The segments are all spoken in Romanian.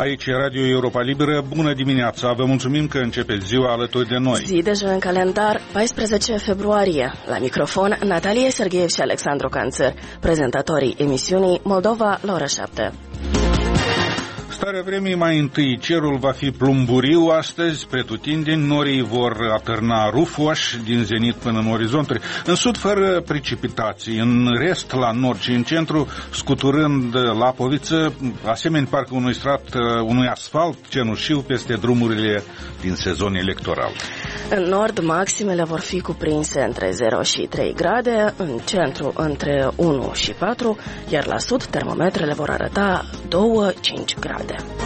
Aici e Radio Europa Liberă. Bună dimineața! Vă mulțumim că începeți ziua alături de noi. Zi deja în calendar, 14 februarie. La microfon, Natalia Sergeev și Alexandru Canțăr, prezentatorii emisiunii Moldova la ora 7. Starea vremii: mai întâi, cerul va fi plumburiu astăzi, pretutindeni, norii vor atârna rufoși din zenit până în orizonturi. În sud, fără precipitații, în rest, la nord și în centru, scuturând lapoviță, asemeni parcă unui strat, unui asfalt cenușiu peste drumurile din sezon electoral. În nord, maximele vor fi cuprinse între 0 și 3 grade, în centru între 1 și 4, iar la sud termometrele vor arăta 2-5 grade.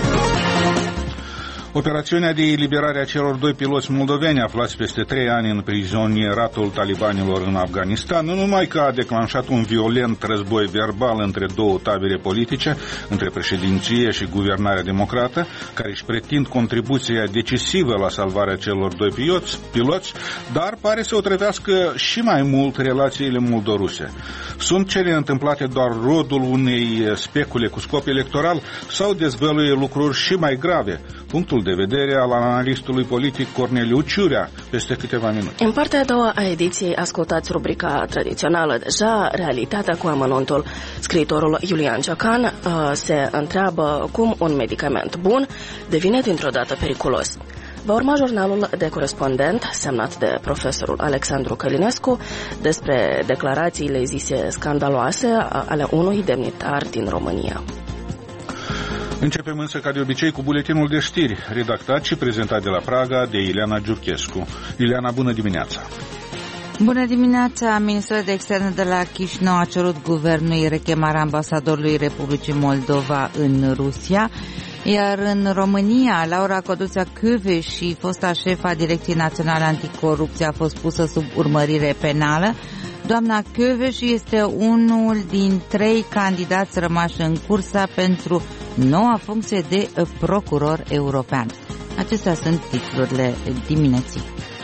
Operațiunea de eliberare a celor doi piloți moldoveni aflați peste 3 ani în prizonieratul talibanilor în Afganistan nu numai că a declanșat un violent război verbal între două tabere politice, între președinție și guvernarea democrată, care își pretind contribuția decisivă la salvarea celor doi piloți, dar pare să otrăvească și mai mult relațiile moldoruse. Sunt cele întâmplate doar rodul unei specule cu scop electoral sau dezvăluie lucruri și mai grave? Punctul de vedere al analistului politic Corneliu Ciurea, peste câteva minute. În partea a doua a ediției ascultați rubrica tradițională deja, Realitatea cu amănuntul. Scriitorul Iulian Ciocan se întreabă cum un medicament bun devine dintr-o dată periculos. Va urma jurnalul de corespondent semnat de profesorul Alexandru Călinescu despre declarațiile zise scandaloase ale unui demnitar din România. Începem însă, ca de obicei, cu buletinul de știri, redactat și prezentat de la Praga de Ileana Giurchescu. Ileana, bună dimineața! Bună dimineața! Ministerul de Externe de la Chișinău a cerut guvernului rechemarea ambasadorului Republicii Moldova în Rusia, iar în România, Laura Codruța Kövesi, fosta șefa Direcției Naționale Anticorupție, a fost pusă sub urmărire penală. Doamna Kövesi este unul din 3 candidați rămași în cursa pentru noua funcție de procuror european. Acestea sunt titlurile dimineții.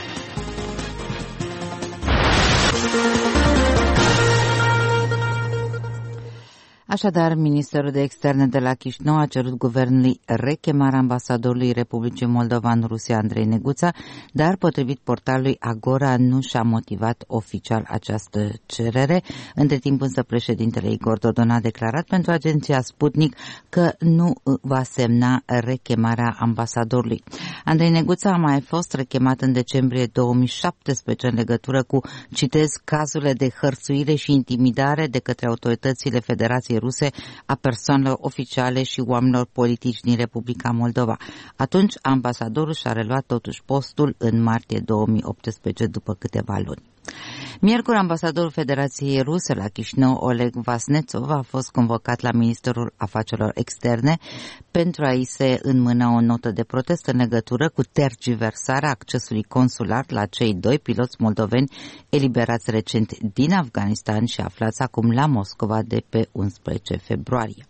Așadar, Ministerul de Externe de la Chișinău a cerut guvernului rechemarea ambasadorului Republicii Moldova în Rusia, Andrei Neguța, dar, potrivit portalului Agora, nu și-a motivat oficial această cerere. Între timp, însă, președintele Igor Dodon a declarat pentru agenția Sputnik că nu va semna rechemarea ambasadorului. Andrei Neguța a mai fost rechemat în decembrie 2017 în legătură cu, citez, cazurile de hărțuire și intimidare de către autoritățile Federației Ruse a persoanelor oficiale și oamenilor politici din Republica Moldova. Atunci, ambasadorul și-a reluat totuși postul în martie 2018, după câteva luni. Miercuri, ambasadorul Federației Ruse la Chișinău, Oleg Vasnetsov, a fost convocat la Ministerul Afacerilor Externe pentru a-i se înmâna o notă de protest în legătură cu tergiversarea accesului consular la cei 2 piloți moldoveni eliberați recent din Afganistan și aflați acum la Moscova de pe 11 februarie.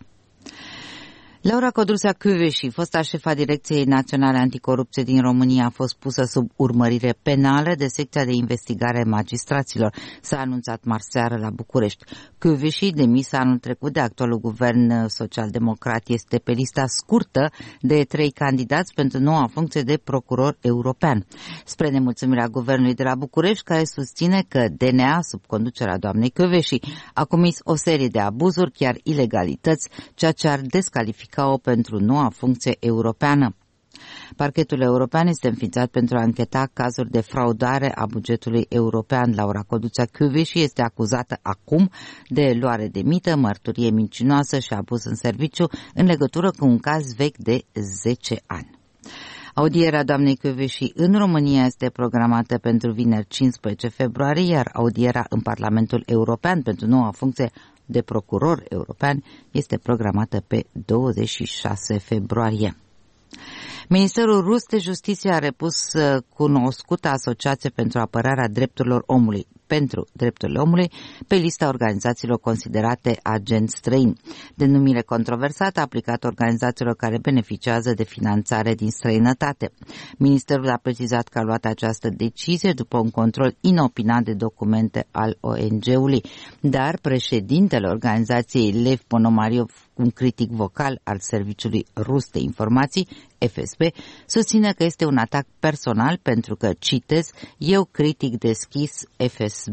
Laura Codruța Kövesi, fosta șefa Direcției Naționale Anticorupție din România, a fost pusă sub urmărire penală de secția de investigare magistraților. S-a anunțat marseară la București. Kövesi, demisă anul trecut de actualul guvern social-democrat, este pe lista scurtă de 3 candidați pentru noua funcție de procuror european. Spre nemulțumirea guvernului de la București, care susține că DNA, sub conducerea doamnei Kövesi, a comis o serie de abuzuri, chiar ilegalități, ceea ce ar descalifica o pentru noua funcție europeană. Parchetul european este înființat pentru a încheta cazuri de fraudare a bugetului european. Laura Codruța Kövesi este acuzată acum de luare de mită, mărturie mincinoasă și abuz în serviciu în legătură cu un caz vechi de 10 ani. Audierea doamnei Kövesi în România este programată pentru vineri 15 februarie, iar audierea în Parlamentul European pentru noua funcție de procuror european este programată pe 26 februarie. Ministerul rus de Justiție a repus cunoscuta Asociație pentru Apărarea Drepturilor Omului pentru drepturile omului pe lista organizațiilor considerate agenți străini. Denumire controversată aplicat organizațiilor care beneficiază de finanțare din străinătate. Ministerul a precizat că a luat această decizie după un control inopinat de documente al ONG-ului, dar președintele organizației Lev Ponomariov, un critic vocal al Serviciului Rus de Informații, FSB, susține că este un atac personal pentru că, citez, eu critic deschis FSB,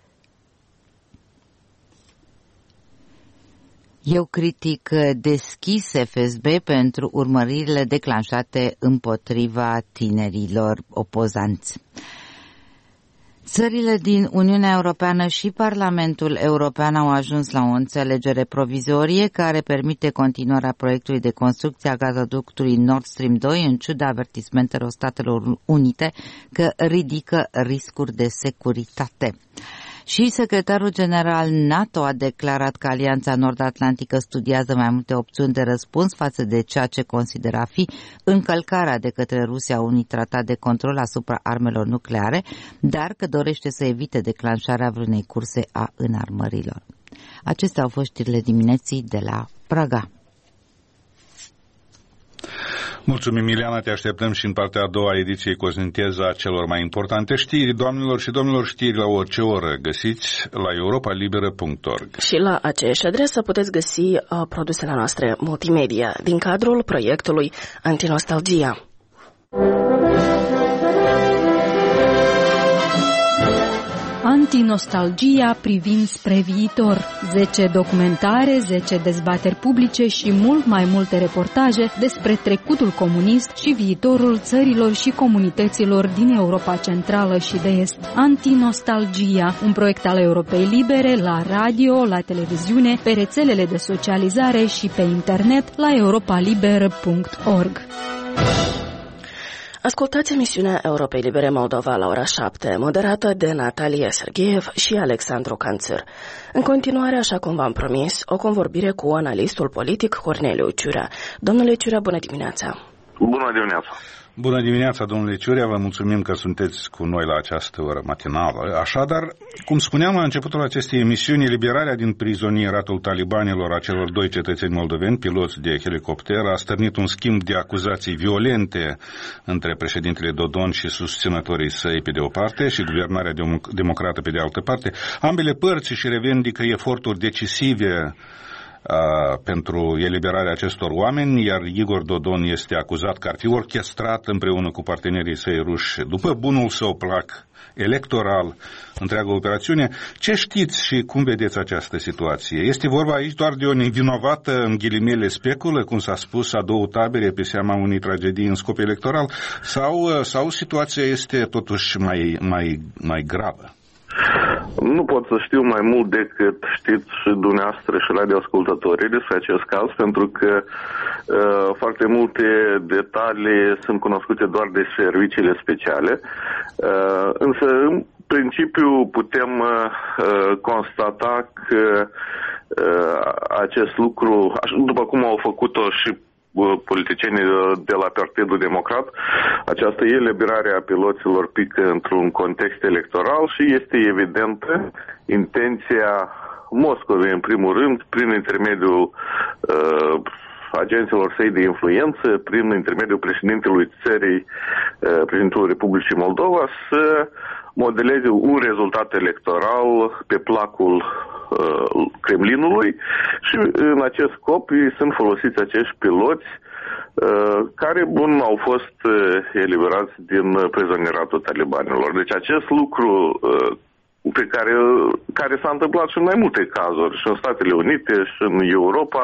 eu critic deschis FSB pentru urmăririle declanșate împotriva tinerilor opozanți. Țările din Uniunea Europeană și Parlamentul European au ajuns la o înțelegere provizorie care permite continuarea proiectului de construcție a gazoductului Nord Stream 2 în ciuda avertismentelor Statelor Unite că ridică riscuri de securitate. Și secretarul general NATO a declarat că Alianța Nord-Atlantică studiază mai multe opțiuni de răspuns față de ceea ce consideră a fi încălcarea de către Rusia unui tratat de control asupra armelor nucleare, dar că dorește să evite declanșarea vreunei curse a înarmărilor. Acestea au fost știrile dimineții de la Praga. Mulțumim, Miliana, te așteptăm și în partea a doua ediției cu o sinteză a celor mai importante știri. Doamnelor și domnilor, știri la orice oră găsiți la europalibera.org. Și la aceeași adresă puteți găsi produsele noastre multimedia din cadrul proiectului Antinostalgia. Antinostalgia privind spre viitor. 10 documentare, 10 dezbateri publice și mult mai multe reportaje despre trecutul comunist și viitorul țărilor și comunităților din Europa Centrală și de Est. Antinostalgia, un proiect al Europei Libere, la radio, la televiziune, pe rețelele de socializare și pe internet la europalibera.org. Ascultați emisiunea Europei Libere Moldova la ora 7, moderată de Natalia Sergeev și Alexandru Canțăr. În continuare, așa cum v-am promis, o convorbire cu analistul politic Corneliu Ciurea. Domnule Ciurea, bună dimineața! Bună dimineața! Bună dimineața, domnule Ciurea, vă mulțumim că sunteți cu noi la această oră matinală. Așadar, cum spuneam la începutul acestei emisiuni, eliberarea din prizonieratul talibanilor a celor 2 cetățeni moldoveni, piloți de helicopter, a stârnit un schimb de acuzații violente între președintele Dodon și susținătorii săi pe de o parte și guvernarea democrată pe de altă parte. Ambele părți își revendică eforturi decisive pentru eliberarea acestor oameni, iar Igor Dodon este acuzat că ar fi orchestrat împreună cu partenerii săi ruși, după bunul său plac electoral, întreaga operațiune. Ce știți și cum vedeți această situație? Este vorba aici doar de o nevinovată, în ghilimele, speculă, cum s-a spus, a 2 tabere pe seama unei tragedii în scop electoral, sau situația este totuși mai gravă? Nu pot să știu mai mult decât știți și dumneavoastră și radioascultătorii despre acest caz, pentru că foarte multe detalii sunt cunoscute doar de serviciile speciale, însă în principiu putem constata că acest lucru, după cum au făcut-o și politicienii de la Partidul Democrat, această eliberare a piloților pică într-un context electoral și este evidentă intenția Moscovei, în primul rând, prin intermediul agenților săi de influență, prin intermediul președintelui țării, președintelui Republicii Moldova, să modeleze un rezultat electoral pe placul Kremlinului și în acest scop sunt folosiți acești piloți care, au fost eliberați din prizonieratul talibanilor. Deci acest lucru care s-a întâmplat și în mai multe cazuri, și în Statele Unite, și în Europa,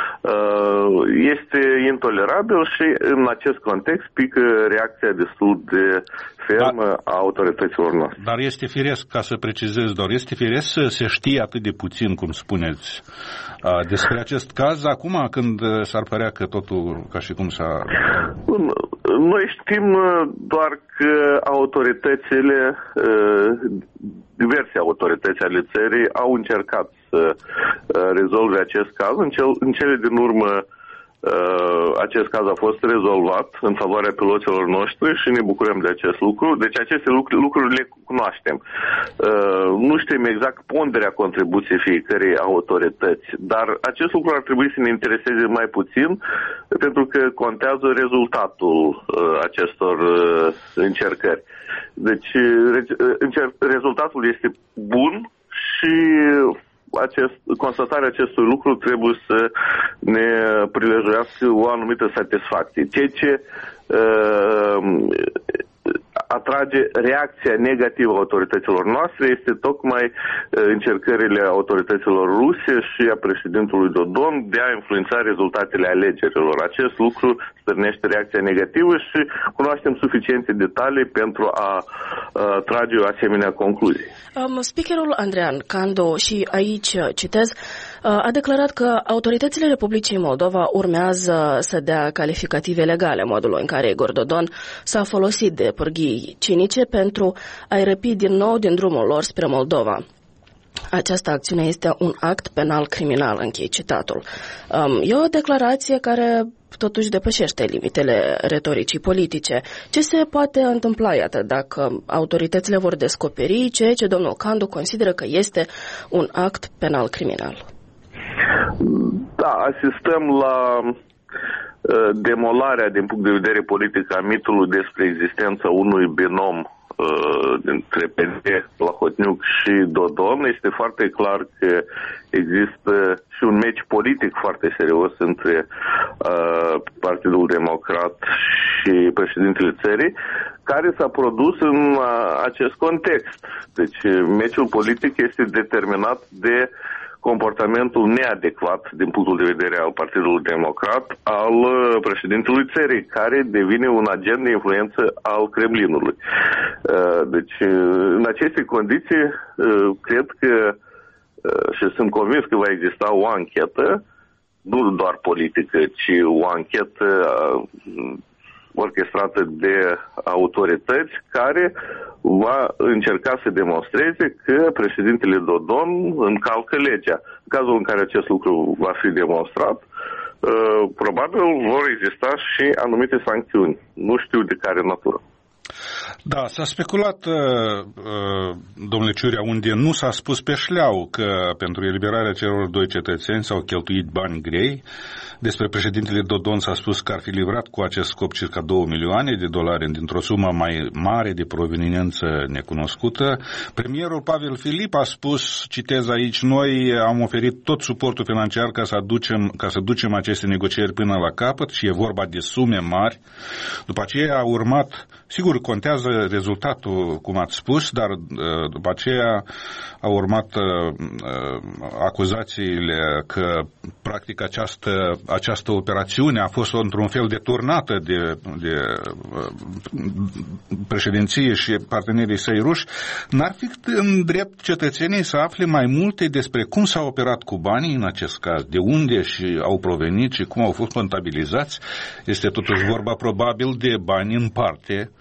este intolerabil și în acest context pică reacția destul de fermă a autorităților noastre. Dar este firesc, ca să precizez doar, este firesc să se știe atât de puțin, cum spuneți, despre acest caz, acum când s-ar părea că totul ca și cum s-a... Noi știm doar că autoritățile, diverse autorități ale țării au încercat să rezolve acest caz. În cele din urmă Acest caz a fost rezolvat în favoarea piloților noștri și ne bucurăm de acest lucru. Deci aceste lucruri le cunoaștem. Nu știm exact ponderea contribuției fiecărei autorități, dar acest lucru ar trebui să ne intereseze mai puțin, pentru că contează rezultatul acestor încercări. Deci rezultatul este bun și constatarea acestui lucru trebuie să ne prilejuiască o anumită satisfacție. Ceea ce atrage reacția negativă a autorităților noastre este tocmai încercările autorităților ruse și a președintelui Dodon de a influența rezultatele alegerilor. Acest lucru stârnește reacția negativă și cunoaștem suficiente detalii pentru a trage o asemenea concluzie. Speakerul Andrean Candu, și aici citez, a declarat că autoritățile Republicii Moldova urmează să dea calificative legale modul în care Igor Dodon s-a folosit de pârghii cinice pentru a-i răpi din nou din drumul lor spre Moldova. Această acțiune este un act penal criminal, închei citatul. E o declarație care totuși depășește limitele retoricii politice. Ce se poate întâmpla, iată, dacă autoritățile vor descoperi ceea ce domnul Candu consideră că este un act penal criminal? Da, asistăm la demolarea din punct de vedere politic a mitului despre existența unui binom dintre PD, Plahotniuc și Dodon. Este foarte clar că există și un meci politic foarte serios între Partidul Democrat și președintele țării, care s-a produs în acest context. Deci meciul politic este determinat de comportamentul neadecvat din punctul de vedere al Partidului Democrat al președintelui țării, care devine un agent de influență al Kremlinului. Deci, în aceste condiții, cred că și sunt convins că va exista o anchetă, nu doar politică, ci o anchetă orchestrată de autorități care va încerca să demonstreze că președintele Dodon încalcă legea. În cazul în care acest lucru va fi demonstrat, probabil vor exista și anumite sancțiuni. Nu știu de care natură. Da, s-a speculat, domnule Ciurea, unde nu s-a spus pe șleau că pentru eliberarea celor doi cetățeni s-au cheltuit bani grei. Despre președintele Dodon s-a spus că ar fi livrat cu acest scop circa 2 milioane de dolari dintr-o sumă mai mare de proveniență necunoscută. Premierul Pavel Filip a spus, citez aici, noi am oferit tot suportul financiar ca să ducem aceste negocieri până la capăt și e vorba de sume mari. După aceea a urmat, sigur, contează rezultatul, cum ați spus, dar după aceea au urmat acuzațiile că practic această operațiune a fost într-un fel deturnată de președinție și partenerii săi ruși. N-ar fi în drept cetățenii să afle mai multe despre cum s-a operat cu banii în acest caz, de unde și au provenit și cum au fost contabilizați? Este totuși vorba probabil de bani în parte,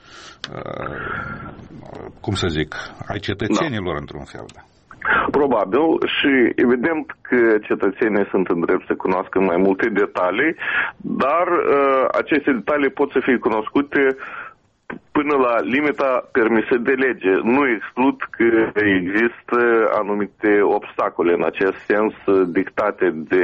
cum să zic, ai cetățenilor într-un fel, da. Probabil și evident că cetățenii sunt în drept să cunoască mai multe detalii, dar aceste detalii pot să fie cunoscute până la limita permisă de lege. Nu exclud că există anumite obstacole în acest sens dictate de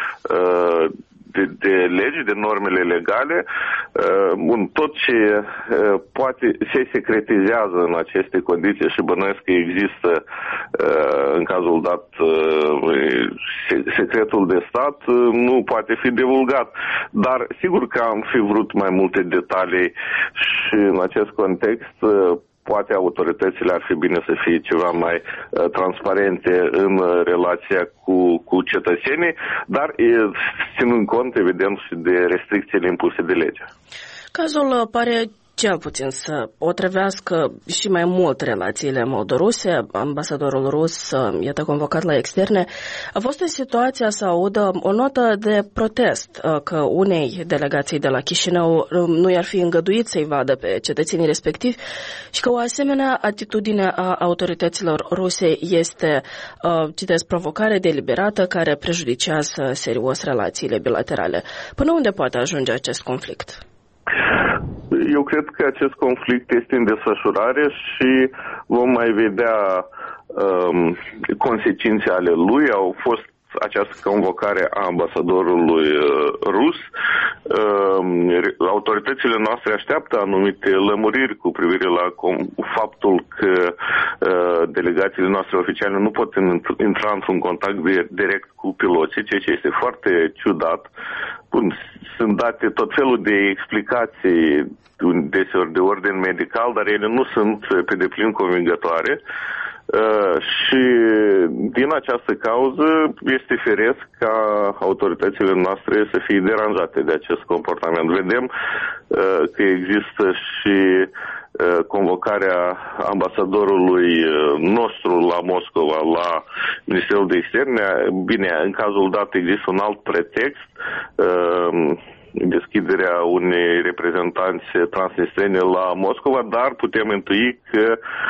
legi, de normele legale. Tot ce se secretizează în aceste condiții și bănuiesc că există în cazul dat secretul de stat, nu poate fi divulgat. Dar sigur că am fi vrut mai multe detalii și în acest context poate autoritățile ar fi bine să fie ceva mai transparente în relația cu cetățenii, dar ținând cont, evident, și de restricțiile impuse de lege. Cazul pare cel puțin să otrăvească și mai mult relațiile moldoruse. Ambasadorul rus, iată, convocat la externe, a fost în situația să audă o notă de protest că unei delegații de la Chișinău nu i-ar fi îngăduit să-i vadă pe cetățenii respectivi și că o asemenea atitudine a autorităților ruse este, citesc, provocare deliberată care prejudicează serios relațiile bilaterale. Până unde poate ajunge acest conflict? Eu cred că acest conflict este în desfășurare și vom mai vedea consecințe ale lui. Au fost această convocare a ambasadorului rus. Autoritățile noastre așteaptă anumite lămuriri cu privire la faptul că delegațiile noastre oficiale nu pot intra într-un contact direct cu piloții, ceea ce este foarte ciudat. Bun, sunt date tot felul de explicații, deseori de ordin medical, dar ele nu sunt pe deplin convingătoare. Și din această cauză este firesc ca autoritățile noastre să fie deranjate de acest comportament. Vedem că există și convocarea ambasadorului nostru la Moscova, la Ministerul de Externe. Bine, în cazul dat există un alt pretext, deschiderea unei reprezentanți transnistrene la Moscova, dar putem intui că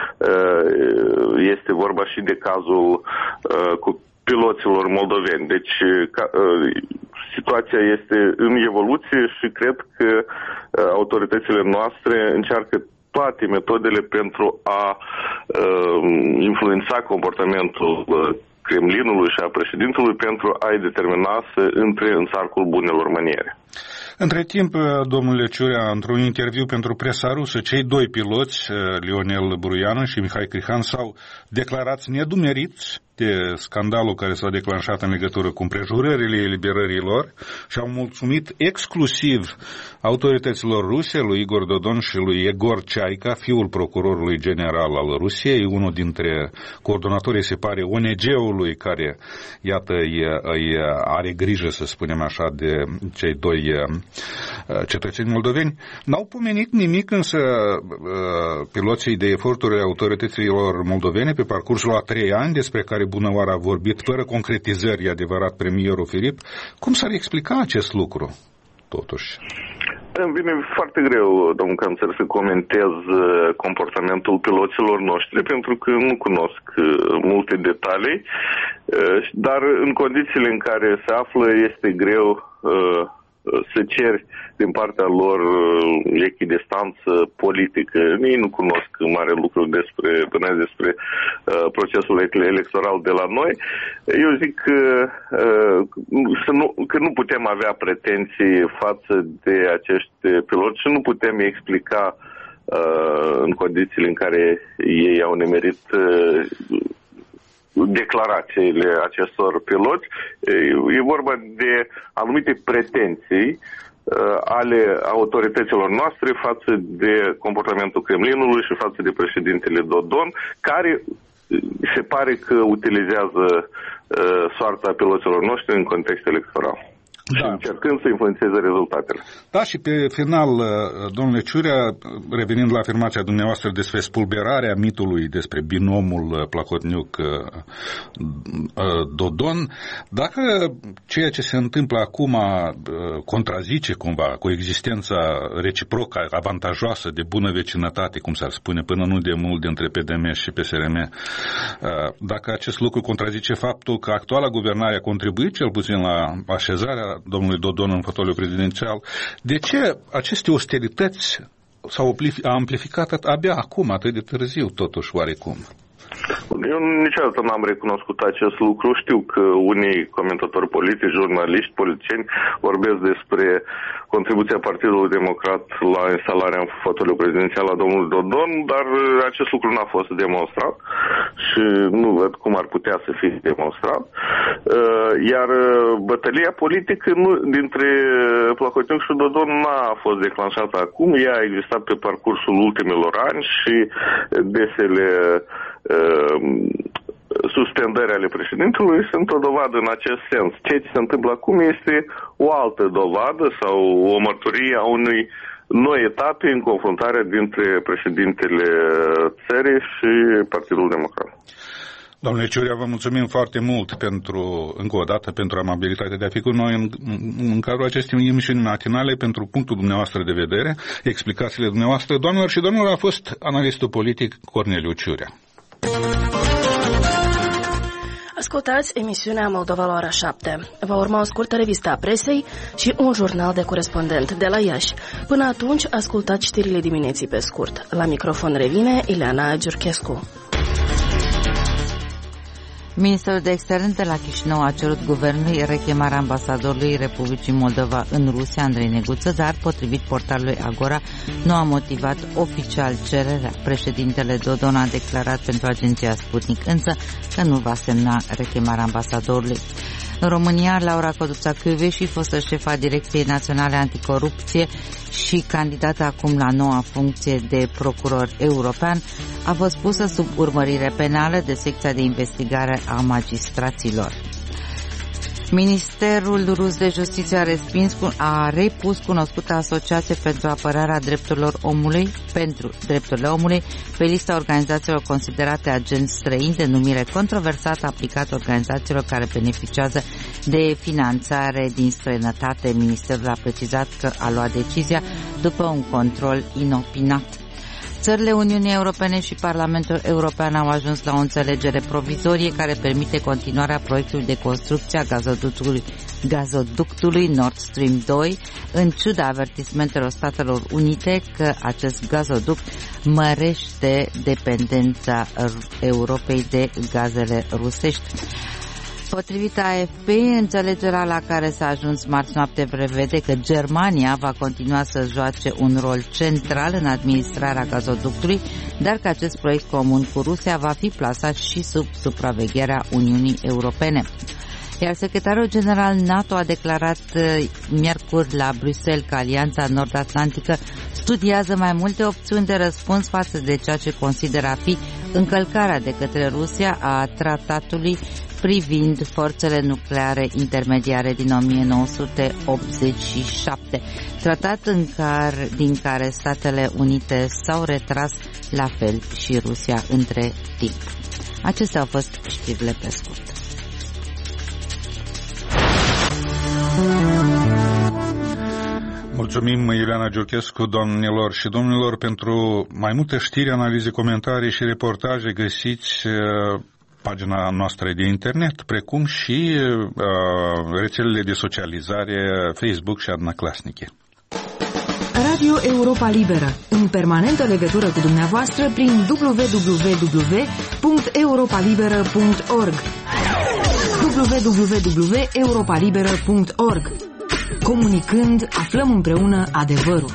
este vorba și de cazul cu piloților moldoveni. Deci situația este în evoluție și cred că autoritățile noastre încearcă toate metodele pentru a influența comportamentul Kremlinului și a președintelui pentru a-i determina să intre în cercul bunelor maniere. Între timp, domnule Ciurea, într-un interviu pentru presa rusă, cei doi piloți, Lionel Buruianu și Mihai Crihan, s-au declarat nedumeriți de scandalul care s-a declanșat în legătură cu împrejurările eliberării lor și au mulțumit exclusiv autorităților ruse, lui Igor Dodon și lui Egor Ceaica, fiul procurorului general al Rusiei, unul dintre coordonatorii, se pare, ONG-ului care, iată, îi are grijă, să spunem așa, de cei doi cetățeni moldoveni. N-au pomenit nimic însă piloții de eforturile autorităților moldovene pe parcursul a 3 ani, despre care bunăoară a vorbit, fără concretizări, e adevărat, premierul Filip. Cum s-ar explica acest lucru, totuși? Îmi vine foarte greu, domnul cancer, să comentez comportamentul piloților noștri, pentru că nu cunosc multe detalii, dar în condițiile în care se află este greu să ceri din partea lor echidistanță politică. Ei nu cunosc mare lucru despre procesul electoral de la noi. Eu zic că nu putem avea pretenții față de acești piloți și nu putem explica în condițiile în care ei au nimerit declarațiile acestor piloți. E vorba de anumite pretenții ale autorităților noastre față de comportamentul Kremlinului și față de președintele Dodon, care se pare că utilizează soarta piloților noștri în context electoral. Și încercând să influențeze rezultatele. Da, și pe final, domnule Ciurea, revenind la afirmația dumneavoastră despre spulberarea mitului despre binomul Plahotniuc-Dodon, dacă ceea ce se întâmplă acum contrazice cumva coexistența reciprocă, avantajoasă, de bună vecinătate, cum s-ar spune până nu de mult, dintre PDM și PSRM, dacă acest lucru contrazice faptul că actuala guvernare a contribuit cel puțin la așezarea domnului Dodon în fotoliul prezidențial, de ce aceste ostilități s-au amplificat abia acum, atât de târziu, totuși, oarecum? Eu niciodată n-am recunoscut acest lucru. Știu că unii comentatori politici, jurnaliști, politicieni vorbesc despre contribuția Partidului Democrat la instalarea în fotoliul prezidențial a domnului Dodon, dar acest lucru n-a fost demonstrat și nu văd cum ar putea să fie demonstrat. Iar bătălia politică dintre Plahotniuc și Dodon n-a fost declanșată acum. Ea a existat pe parcursul ultimilor ani și desele suspendări ale președintelui sunt o dovadă în acest sens. Ceea ce se întâmplă acum este o altă dovadă sau o mărturie a unui noi etape în confruntarea dintre președintele țării și Partidul Democrat. Domnule Ciurea, vă mulțumim foarte mult încă o dată pentru amabilitatea de a fi cu noi în cadrul acestei emisiuni matinale, pentru punctul dumneavoastră de vedere, explicațiile dumneavoastră. Doamnelor și domnilor, a fost analistul politic Corneliu Ciurea. Ascultați emisiunea Moldova la ora 7. Va urma o scurtă revistă a presei și un jurnal de corespondent de la Iași. Până atunci, ascultați știrile dimineții pe scurt. La microfon revine Ileana Giurchescu. Ministerul de Externe de la Chișinău a cerut guvernului rechemarea ambasadorului Republicii Moldova în Rusia, Andrei Neguță, dar, potrivit portalului Agora, nu a motivat oficial cererea. Președintele Dodon a declarat pentru agenția Sputnik însă că nu va semna rechemarea ambasadorului. În România, Laura Codruța Kövesi, fostă șefa Direcției Naționale Anticorupție și candidată acum la noua funcție de procuror european, a fost pusă sub urmărire penală de secția de investigare a magistraților. Ministerul rus de Justiție a repus cunoscută Asociație pentru apărarea drepturilor omului pe lista organizațiilor considerate agenți străini, denumire controversată aplicată organizațiilor care beneficiază de finanțare din străinătate. Ministerul a precizat că a luat decizia după un control inopinat. Țările Uniunii Europene și Parlamentul European au ajuns la o înțelegere provizorie care permite continuarea proiectului de construcție a gazoductului Nord Stream 2, în ciuda avertismentelor Statelor Unite că acest gazoduct mărește dependența Europei de gazele rusești. Potrivit AFP, înțelegerea la care s-a ajuns marți noapte prevede că Germania va continua să joace un rol central în administrarea gazoductului, dar că acest proiect comun cu Rusia va fi plasat și sub supravegherea Uniunii Europene. Iar secretarul general NATO a declarat miercuri la Bruxelles că Alianța Nord-Atlantică studiază mai multe opțiuni de răspuns față de ceea ce consideră a fi încălcarea de către Rusia a tratatului privind forțele nucleare intermediare din 1987, tratat din care Statele Unite s-au retras, la fel și Rusia între timp. Acestea au fost știrile pe scurt. Mulțumim, Ileana Giurchescu, doamnelor și domnilor, pentru mai multe știri, analize, comentarii și reportaje găsiți pagina noastră de internet, precum și rețelele de socializare Facebook și Odnoklassniki. Radio Europa Liberă, în permanentă legătură cu dumneavoastră prin www.europalibera.org www.europalibera.org. Comunicând, aflăm împreună adevărul.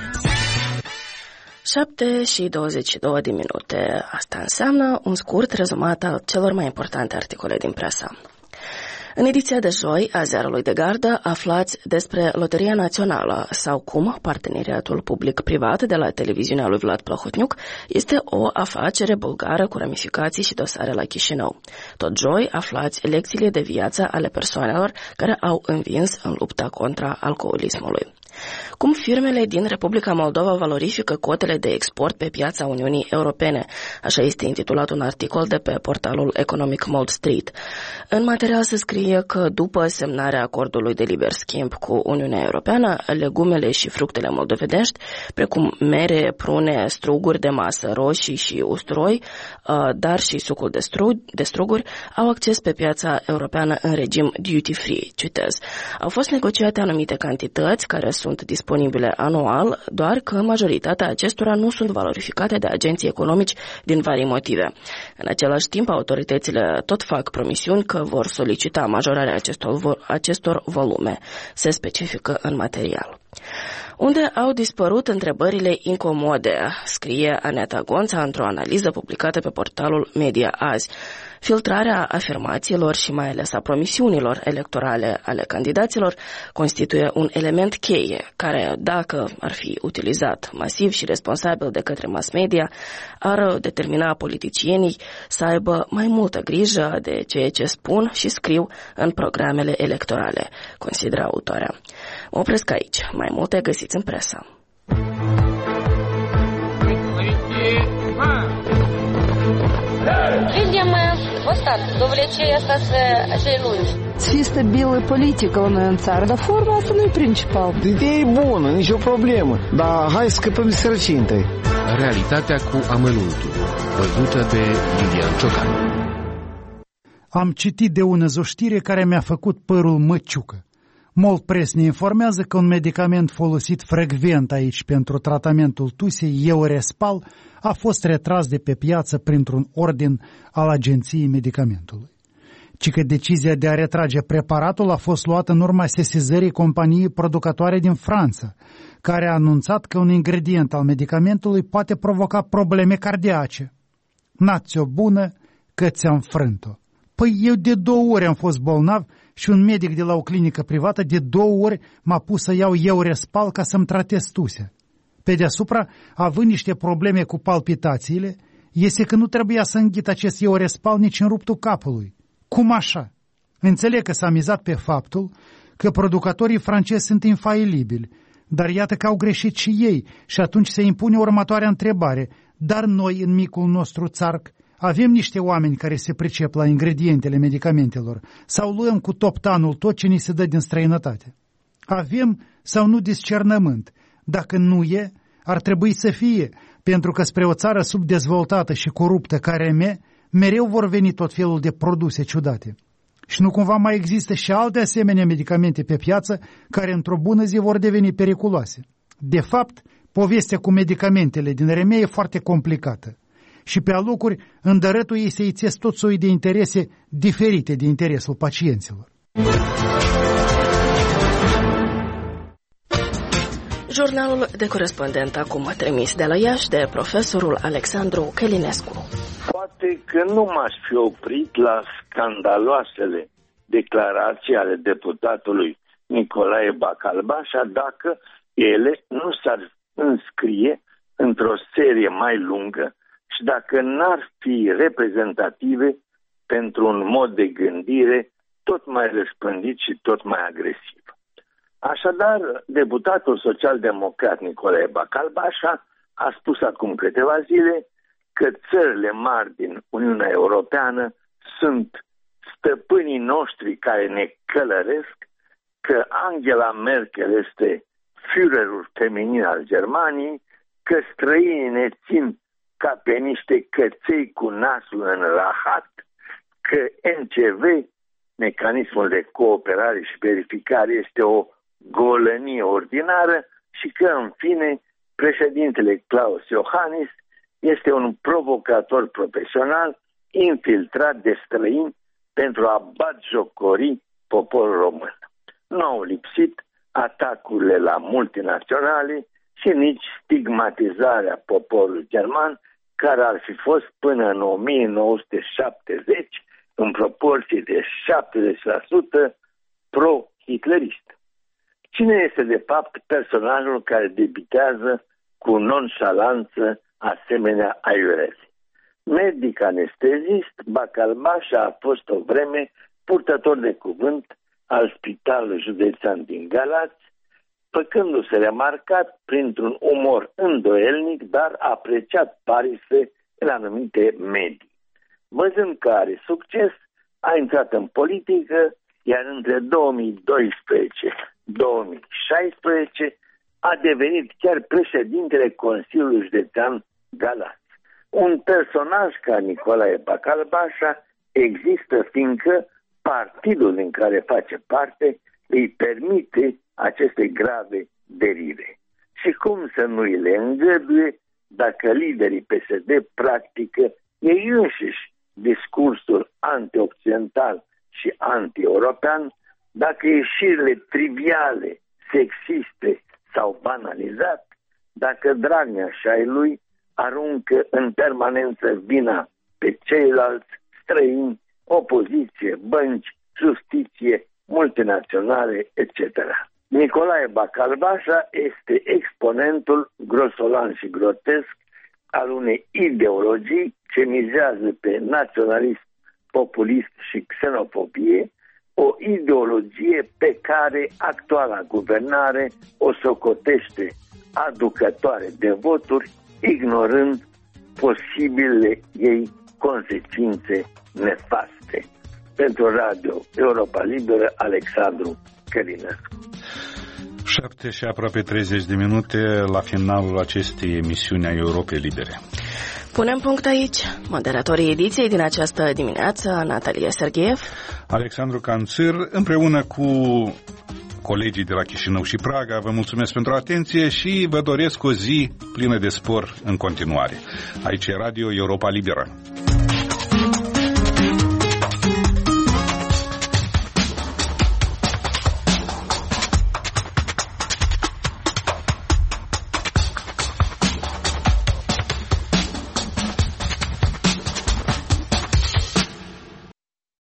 7:22 de minute. Asta înseamnă un scurt rezumat al celor mai importante articole din presă. În ediția de joi a Ziarului de Gardă aflați despre Loteria Națională sau cum parteneriatul public-privat de la televiziunea lui Vlad Plahotniuc este o afacere bulgară cu ramificații și dosare la Chișinău. Tot joi aflați lecțiile de viață ale persoanelor care au învins în lupta contra alcoolismului. Cum firmele din Republica Moldova valorifică cotele de export pe piața Uniunii Europene. Așa este intitulat un articol de pe portalul Economic Mold Street. În material se scrie că după semnarea acordului de liber schimb cu Uniunea Europeană, legumele și fructele moldovenești, precum mere, prune, struguri de masă, roșii și usturoi, dar și sucul de struguri, au acces pe piața europeană în regim duty-free, citez. Au fost negociate anumite cantități care sunt disponibile anual, doar că majoritatea acestora nu sunt valorificate de agenții economici din vari motive. În același timp, autoritățile tot fac promisiuni că vor solicita majorarea acestor volume, se specifică în material. Unde au dispărut întrebările incomode, scrie Aneta Gonța într-o analiză publicată pe portalul Media Azi. Filtrarea afirmațiilor și mai ales a promisiunilor electorale ale candidaților constituie un element cheie care, dacă ar fi utilizat masiv și responsabil de către mass media, ar determina politicienii să aibă mai multă grijă de ceea ce spun și scriu în programele electorale, consideră autoarea. Mă opresc aici. Mai multe găsiți în presă. Вот так, довлечение остаться lungi. Și stabilă politică la noi în țară, dar forma asta nu e principal. Ideea e bună, nicio problemă, dar hai să scăpăm de sărăcie întâi. Realitatea cu amănuntul, văzută de Iulian Ciocan. Am citit de ună știre care mi-a făcut părul măciucă. Mult Press ne informează că un medicament folosit frecvent aici pentru tratamentul tusei, Eurespal, a fost retras de pe piață printr-un ordin al Agenției Medicamentului. Ci că decizia de a retrage preparatul a fost luată în urma sesizării companiei producătoare din Franța, care a anunțat că un ingredient al medicamentului poate provoca probleme cardiace. Nați-o bună că ți-am frânt-o. Păi eu de 2 ori am fost bolnav și un medic de la o clinică privată de 2 ori m-a pus să iau Eurespal ca să-mi tratez tusea. Pe deasupra, având niște probleme cu palpitațiile, iese că nu trebuia să înghit acest Eurespal nici în ruptul capului. Cum așa? Înțeleg că s-a mizat pe faptul că producătorii francezi sunt infailibili, dar iată că au greșit și ei și atunci se impune următoarea întrebare. Dar noi, în micul nostru țarc, avem niște oameni care se pricep la ingredientele medicamentelor sau luăm cu toptanul tot ce ni se dă din străinătate? Avem sau nu discernământ? Dacă nu e, ar trebui să fie, pentru că spre o țară subdezvoltată și coruptă ca RM, mereu vor veni tot felul de produse ciudate. Și nu cumva mai există și alte asemenea medicamente pe piață care într-o bună zi vor deveni periculoase. De fapt, povestea cu medicamentele din RM e foarte complicată. Și pe alocuri, în dărătul ei se ițesc tot soiul de interese diferite de interesul pacienților. Jurnalul de corespondent acum trimis de la Iași de profesorul Alexandru Călinescu. Poate că nu m-aș fi oprit la scandaloasele declarații ale deputatului Nicolae Bacalbașa dacă ele nu s-ar înscrie într-o serie mai lungă și dacă n-ar fi reprezentative pentru un mod de gândire tot mai răspândit și tot mai agresiv. Așadar, deputatul social-democrat Nicolae Bacalbașa a spus acum câteva zile că țările mari din Uniunea Europeană sunt stăpânii noștri care ne călăresc, că Angela Merkel este Führerul feminin al Germaniei, că străinii ne țin ca pe niște căței cu nasul în rahat, că MCV, mecanismul de cooperare și verificare, este o golănie ordinară și că, în fine, președintele Klaus Iohannis este un provocator profesional infiltrat de străini pentru a batjocori poporul român. Nu au lipsit atacurile la multinaționale și nici stigmatizarea poporului german, care ar fi fost până în 1970 în proporție de 70% pro-hitlerist. Cine este de fapt personajul care debitează cu nonșalanță asemenea aiurezi? Medic anestezist, Bacalbașa a fost o vreme purtător de cuvânt al Spitalului Județean din Galați, făcându-se remarcat printr-un umor îndoielnic, dar apreciat parise în anumite medii. Văzând că are succes, a intrat în politică, iar între 2012-2016 a devenit chiar președintele Consiliului Județean Galați. Un personaj ca Nicolae Bacalbașa există fiindcă partidul din care face parte îi permite aceste grave derive. Și cum să nu îi le îngăduie dacă liderii PSD practică ei înșiși discursul anti-occidental și anti-european, dacă ieșirile triviale, sexiste s-au banalizat, dacă Dragnea și ai lui aruncă în permanență vina pe ceilalți străini, opoziție, bănci, justiție, multinaționale, etc. Nicolae Bacalbașa este exponentul grosolan și grotesc al unei ideologii ce mizează pe naționalism, populist și xenofobie, o ideologie pe care actuala guvernare o socotește aducătoare de voturi, ignorând posibile ei consecințe nefaste. Pentru Radio Europa Liberă, Alexandru Călinescu. 7 și aproape 30 de minute la finalul acestei emisiuni a Europei Libere. Punem punct aici. Moderatorii ediției din această dimineață, Natalia Sergeev, Alexandru Canțir, împreună cu colegii de la Chișinău și Praga, vă mulțumesc pentru atenție și vă doresc o zi plină de spor în continuare. Aici e Radio Europa Liberă.